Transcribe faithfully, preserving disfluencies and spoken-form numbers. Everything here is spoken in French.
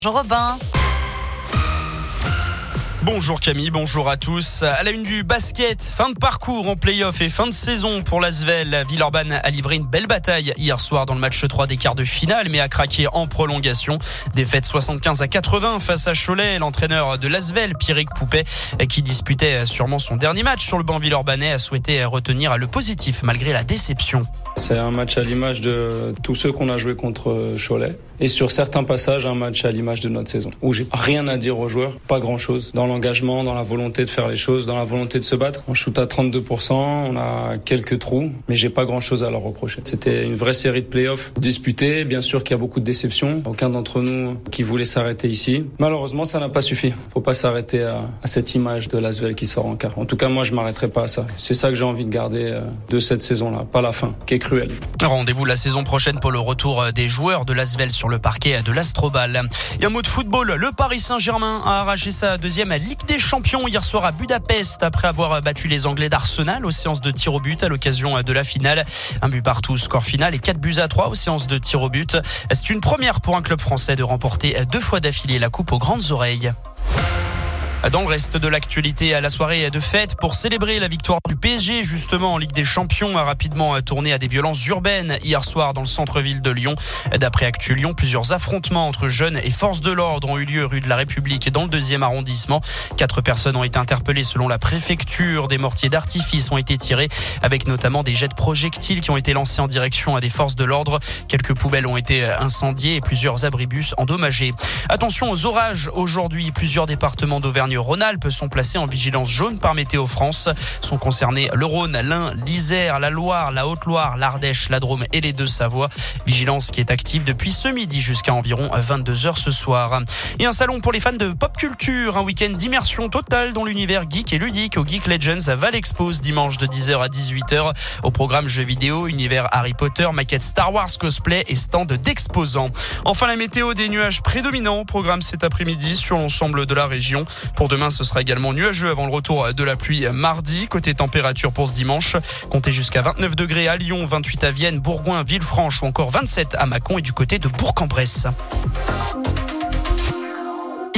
Bonjour Robin. Bonjour Camille, bonjour à tous. À la une du basket, fin de parcours en play-off et fin de saison pour l'Asvel. Villeurbanne a livré une belle bataille hier soir dans le match trois des quarts de finale, mais a craqué en prolongation. Défaite soixante-quinze à quatre-vingts face à Cholet. L'entraîneur de l'Asvel, Pierrick Poupet, qui disputait sûrement son dernier match sur le banc villeurbanais, a souhaité retenir le positif malgré la déception. C'est un match à l'image de tous ceux qu'on a joué contre Cholet. Et sur certains passages, un match à l'image de notre saison. Où j'ai rien à dire aux joueurs, pas grand chose. Dans l'engagement, dans la volonté de faire les choses, dans la volonté de se battre. On shoot à trente-deux pour cent, on a quelques trous, mais j'ai pas grand chose à leur reprocher. C'était une vraie série de playoffs disputée. Bien sûr qu'il y a beaucoup de déceptions. Aucun d'entre nous qui voulait s'arrêter ici. Malheureusement, ça n'a pas suffi. Faut pas s'arrêter à, à cette image de l'Asvel qui sort en quart. En tout cas, moi, je m'arrêterai pas à ça. C'est ça que j'ai envie de garder de cette saison-là, pas la fin, qui est cruelle. Rendez-vous la saison prochaine pour le retour des joueurs de l'Asvel sur le parquet de l'Astrobal. Et un mot de football, le Paris Saint-Germain a arraché sa deuxième Ligue des Champions hier soir à Budapest après avoir battu les Anglais d'Arsenal aux séances de tir au but à l'occasion de la finale. Un but partout, score final et quatre buts à trois aux séances de tir au but. C'est une première pour un club français de remporter deux fois d'affilée la coupe aux grandes oreilles. Dans le reste de l'actualité, à la soirée de fête pour célébrer la victoire du P S G justement en Ligue des Champions a rapidement tourné à des violences urbaines hier soir dans le centre-ville de Lyon. D'après Actu Lyon, plusieurs affrontements entre jeunes et forces de l'ordre ont eu lieu rue de la République dans le deuxième arrondissement. Quatre personnes ont été interpellées selon la préfecture. Des mortiers d'artifice ont été tirés avec notamment des jets de projectiles qui ont été lancés en direction à des forces de l'ordre. Quelques poubelles ont été incendiées et plusieurs abribus endommagés. Attention aux orages aujourd'hui. Plusieurs départements d'Auvergne Rhône-Alpes sont placés en vigilance jaune par Météo France. Sont concernés le Rhône, l'Ain, l'Isère, la Loire, la Haute-Loire, l'Ardèche, la Drôme et les Deux-Savoies. Vigilance qui est active depuis ce midi jusqu'à environ vingt-deux heures ce soir. Et un salon pour les fans de pop culture. Un week-end d'immersion totale dans l'univers geek et ludique au Geek Legends à Val Expose dimanche de dix heures à dix-huit heures. Au programme jeux vidéo, univers Harry Potter, maquettes Star Wars, cosplay et stand d'exposants. Enfin la météo, des nuages prédominants. Programme cet après-midi sur l'ensemble de la région. Pour demain, ce sera également nuageux avant le retour de la pluie mardi. Côté température pour ce dimanche, comptez jusqu'à vingt-neuf degrés à Lyon, vingt-huit à Vienne, Bourgoin, Villefranche ou encore vingt-sept à Mâcon et du côté de Bourg-en-Bresse.